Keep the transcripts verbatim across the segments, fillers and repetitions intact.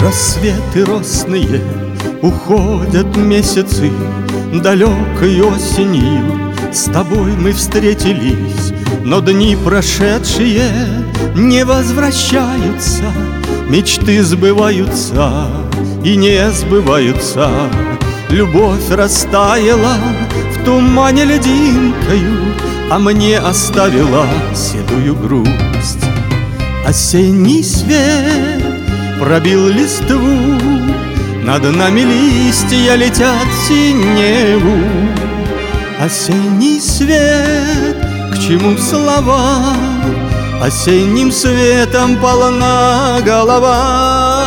Рассветы росные, уходят месяцы, далекой осенью с тобой мы встретились. Но дни прошедшие не возвращаются, мечты сбываются и не сбываются. Любовь растаяла в тумане льдинкою, а мне оставила седую грусть. Осенний свет пробил листву, над нами листья летят в синеву. Осенний свет, к чему слова? Осенним светом полна голова.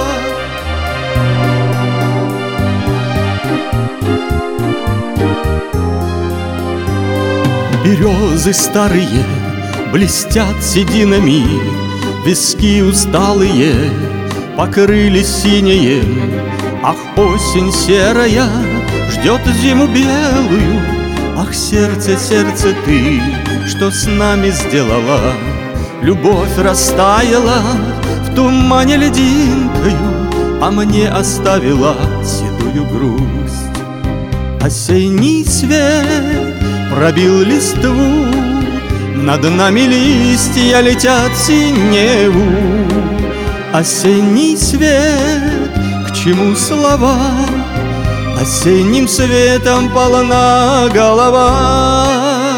Березы старые блестят сединами, виски усталые покрылись синеем. Ах, осень серая ждет зиму белую. Ах, сердце, сердце, ты что с нами сделала? Любовь растаяла в тумане льдинкою, а мне оставила седую грусть. Осенний свет пробил листву, над нами листья летят в синеву. Осенний свет, к чему слова? Осенним светом полна голова.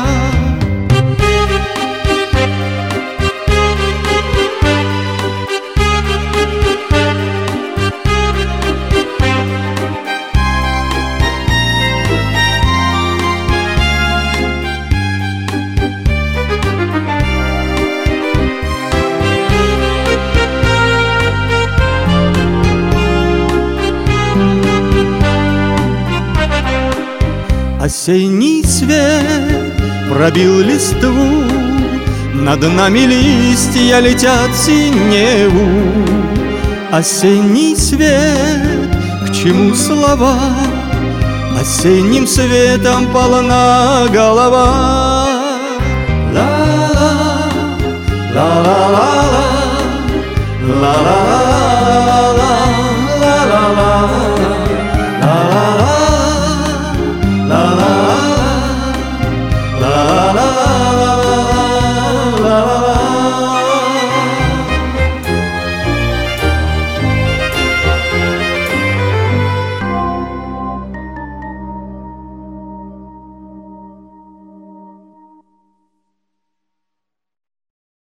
Осенний свет пробил листву, над нами листья летят в синеву. Осенний свет, к чему слова? Осенним светом полна голова.